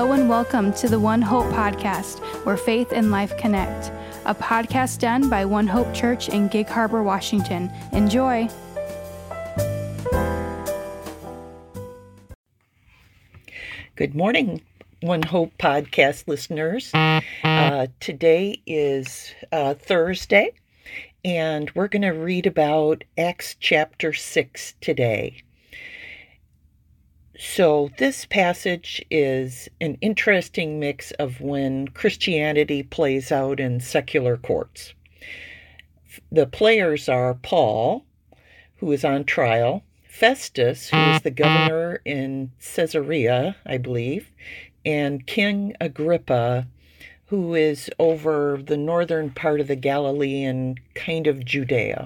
Hello and welcome to the One Hope Podcast, where faith and life connect. A podcast done by One Hope Church in Gig Harbor, Washington. Enjoy! Good morning, One Hope Podcast listeners. Today is Thursday, and we're going to read about Acts chapter 6 today. So this passage is an interesting mix of when Christianity plays out in secular courts. The players are Paul, who is on trial, Festus, who is the governor in Caesarea, I believe, and King Agrippa, who is over the northern part of the Galilee and kind of Judea.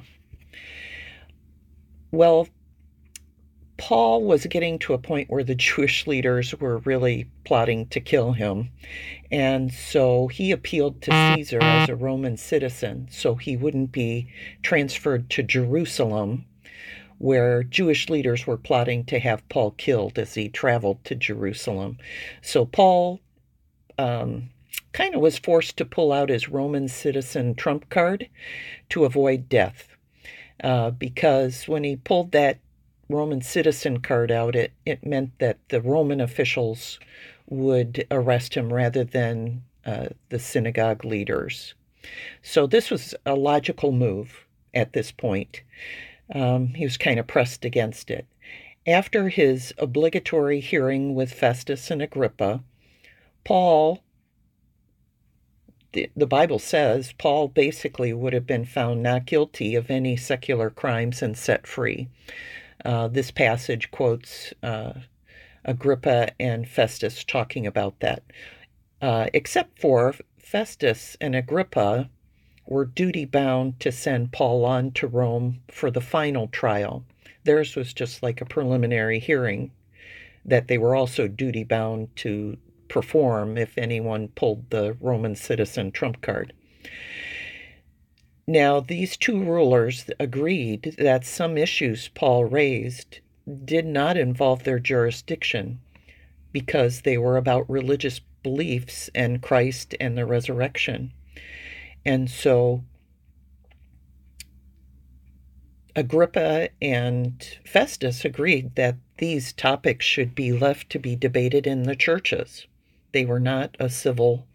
Well, Paul was getting to a point where the Jewish leaders were really plotting to kill him, and so he appealed to Caesar as a Roman citizen so he wouldn't be transferred to Jerusalem, where Jewish leaders were plotting to have Paul killed as he traveled to Jerusalem. So Paul kind of was forced to pull out his Roman citizen trump card to avoid death, because when he pulled that Roman citizen card out, it meant that the Roman officials would arrest him rather than the synagogue leaders. So this was a logical move at this point. He was kind of pressed against it. After his obligatory hearing with Festus and Agrippa, Paul, the Bible says, Paul basically would have been found not guilty of any secular crimes and set free. This passage quotes Agrippa and Festus talking about that. Except for Festus and Agrippa were duty-bound to send Paul on to Rome for the final trial. Theirs was just like a preliminary hearing that they were also duty-bound to perform if anyone pulled the Roman citizen trump card. Now, these two rulers agreed that some issues Paul raised did not involve their jurisdiction because they were about religious beliefs and Christ and the resurrection. And so Agrippa and Festus agreed that these topics should be left to be debated in the churches. They were not a civil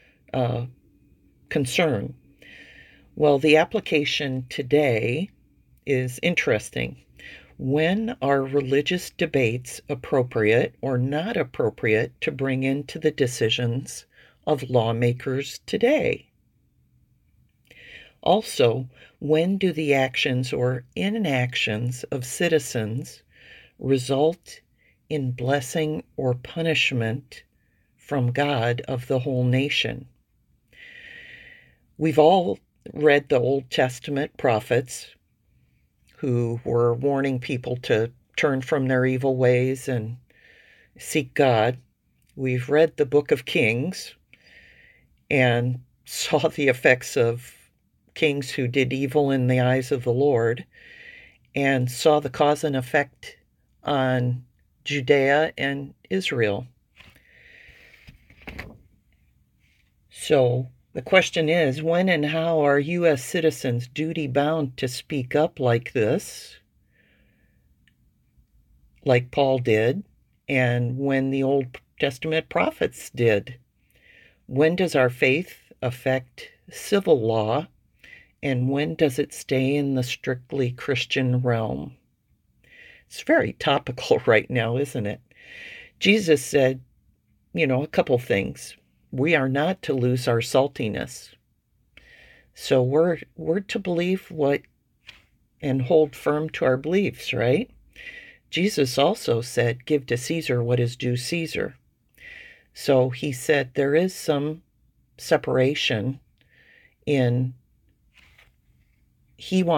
concern. Well, the application today is interesting. When are religious debates appropriate or not appropriate to bring into the decisions of lawmakers today? Also, when do the actions or inactions of citizens result in blessing or punishment from God of the whole nation? We've all read the Old Testament prophets who were warning people to turn from their evil ways and seek God. We've read the book of Kings and saw the effects of kings who did evil in the eyes of the Lord, and saw the cause and effect on Judea and Israel. So the question is, when and how are U.S. citizens duty-bound to speak up like this, like Paul did, and when the Old Testament prophets did? When does our faith affect civil law, and when does it stay in the strictly Christian realm? It's very topical right now, isn't it? Jesus said, a couple things. We are not to lose our saltiness. So we're to believe what and hold firm to our beliefs, right? Jesus also said, give to Caesar what is due Caesar. So he said there is some separation in we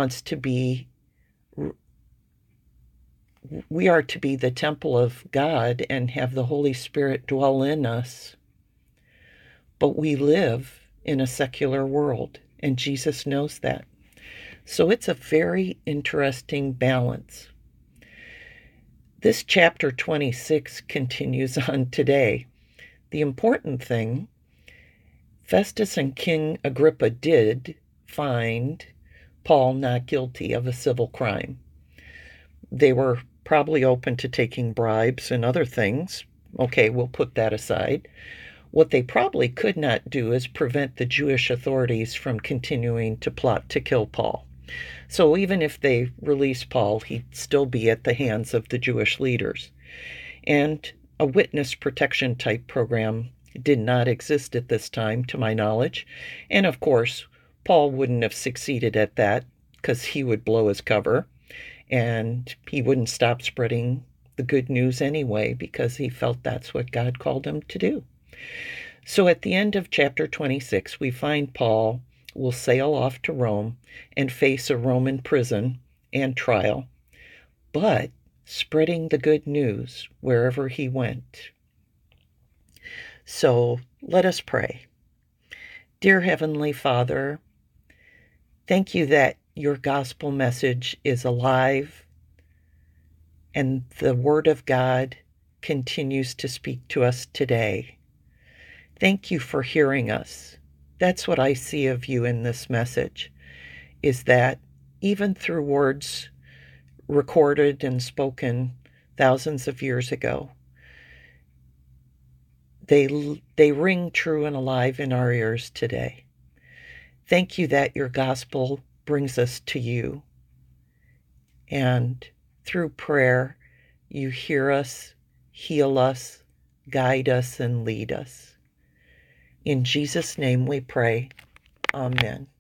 are to be the temple of God and have the Holy Spirit dwell in us. But we live in a secular world, and Jesus knows that. So it's a very interesting balance. This chapter 26 continues on today. the important thing, Festus and King Agrippa did find Paul not guilty of a civil crime. They were probably open to taking bribes and other things. Okay, we'll put that aside. What they probably could not do is prevent the Jewish authorities from continuing to plot to kill Paul. So even if they released Paul, he'd still be at the hands of the Jewish leaders. And a witness protection type program did not exist at this time, to my knowledge. And of course, Paul wouldn't have succeeded at that because he would blow his cover and he wouldn't stop spreading the good news anyway because he felt that's what God called him to do. So at the end of chapter 26, we find Paul will sail off to Rome and face a Roman prison and trial, but spreading the good news wherever he went. So let us pray. Dear Heavenly Father, thank you that your gospel message is alive and the Word of God continues to speak to us today. Thank you for hearing us. That's what I see of you in this message, is that even through words recorded and spoken thousands of years ago, they ring true and alive in our ears today. Thank you that your gospel brings us to you. And through prayer, you hear us, heal us, guide us, and lead us. In Jesus' name we pray. Amen.